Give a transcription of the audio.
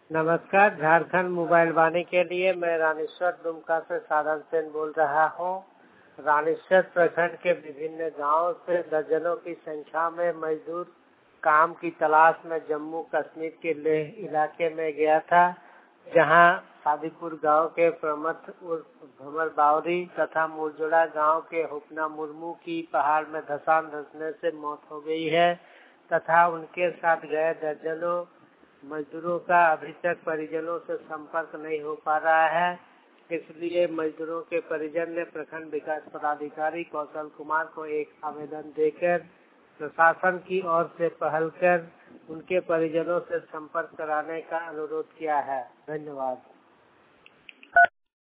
नमस्कार, झारखंड मोबाइल वाणी के लिए मैं रानीश्वर दुमका से साधन सेन बोल रहा हूं। रानीश्वर प्रखंड के विभिन्न गांवों से दर्जनों की संख्या में मजदूर काम की तलाश में जम्मू कश्मीर के लेह इलाके में गया था, जहां सादीपुर गांव के प्रमथ उर्फ भंवर बावरी तथा मुरजोड़ा गांव के हुपना मुर्मू की पहाड़ में धंसने से मौत हो गई है तथा उनके साथ गए दर्जनों मजदूरों का अभी तक परिजनों से संपर्क नहीं हो पा रहा है। इसलिए मजदूरों के परिजन ने प्रखंड विकास पदाधिकारी कौशल कुमार को एक आवेदन देकर प्रशासन की ओर से पहल कर उनके परिजनों से संपर्क कराने का अनुरोध किया है। धन्यवाद।